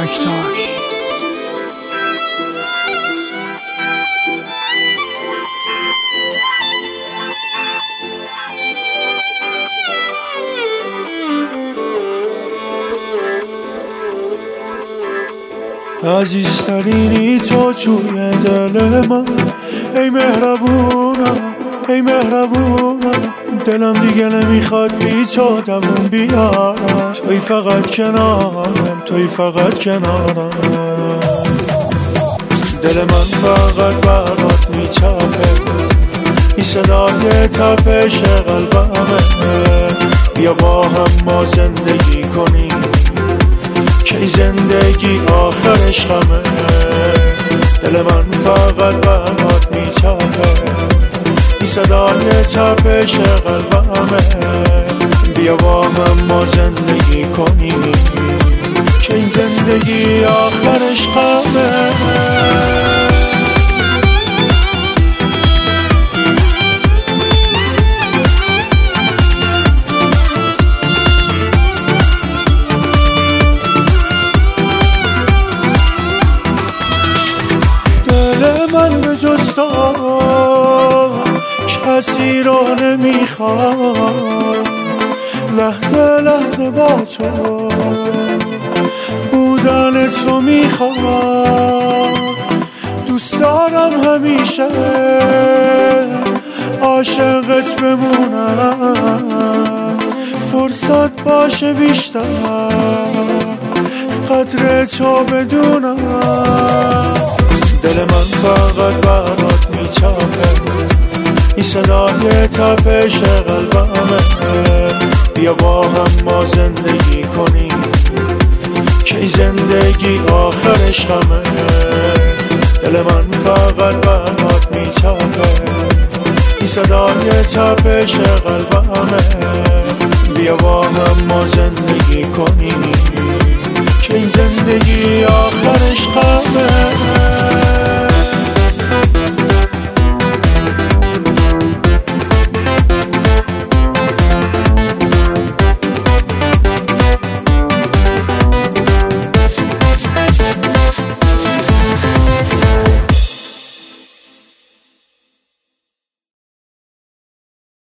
بکتاش. عزیزترینی تو توی دل من، ای مهربونم ای مهربونم. دلم دیگه نمیخواد بی تو دووم بیارم، توی فقط کنارم توی فقط کنارم. دل من فقط برات میتپه، این صدای تپش قلبمه. بیا با هم ما زندگی کنیم که این زندگی آخرش غمه. دل من فقط برات میتپه، این صدای تپش قلبمه. بیا با هم ما زندگی کنیم که این زندگی آخرش غمه. من به جز تو کسی رو نمیخوام، لحظه لحظه با تو بودنت رو میخوام. دوست دارم همیشه عاشقت بمونم، فرصت باشه بیشتر قدر تو بدونم. دل من فقط برات میتپه، این صدای تپش قلبمه. بیا با هم ما زندگی کنیم که این زندگی آخرش غمه. دل من فقط برات میتپه، این صدای تپش قلبمه. بیا با هم ما زندگی کنیم که این زندگی آخرش غمه.